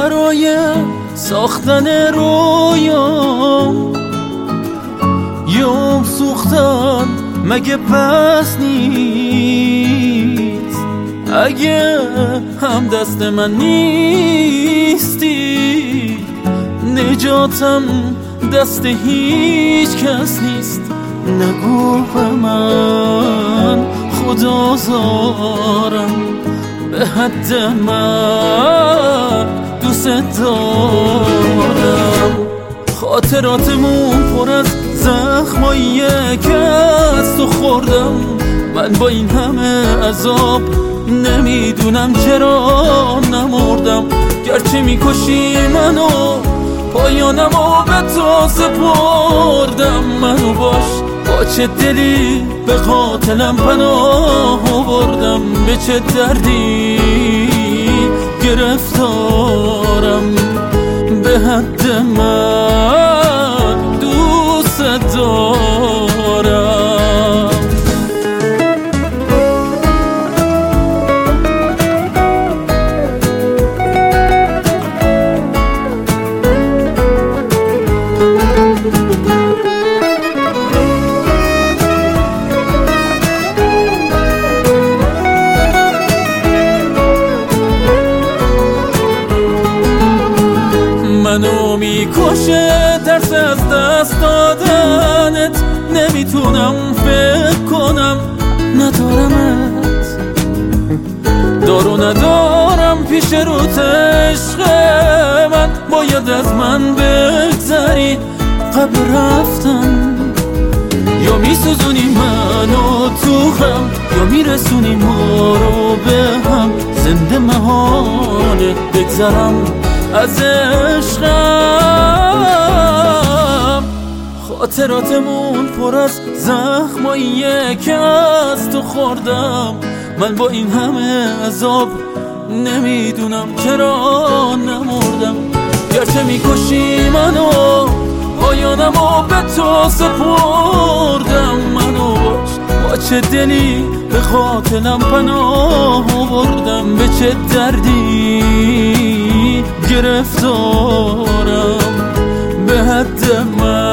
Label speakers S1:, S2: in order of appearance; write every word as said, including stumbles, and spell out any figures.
S1: برای ساختن رویام، یوم سوختن مگه پس نیست؟ اگه هم دست من نیستی، نجاتم دست هیچ کس نیست. نگو به من خدا زارم، به حد من دوست دارم. خاطراتمون پر از زخماییه که از تو خوردم. من با این همه عذاب نمیدونم چرا نمردم. گرچه میکشی منو، پایانمو به تو سپردم. منو باش، با چه دلی به قاتلم پناه بردم. به چه دردی گرفتارم، به حد من دوست دارم. منو میکشه ترس از دست دادنت. نمیتونم فکر کنم ندارمت، دارو ندارم پیش روت عشق من. باید از من بگذری قبل رفتن، یا میسوزونی منو تو غم، یا میرسونی ما رو به هم. زنده محاله بگذرم از عشقم. خاطراتمون پر از زخماییه که از تو خوردم. من با این همه عذاب نمیدونم چرا نمردم. گرچه میکشی منو، پایانمو به تو سپردم. منو باش، با چه دلی به قاتلم پناه بردم. به چه دردی گرفتارم، به حد من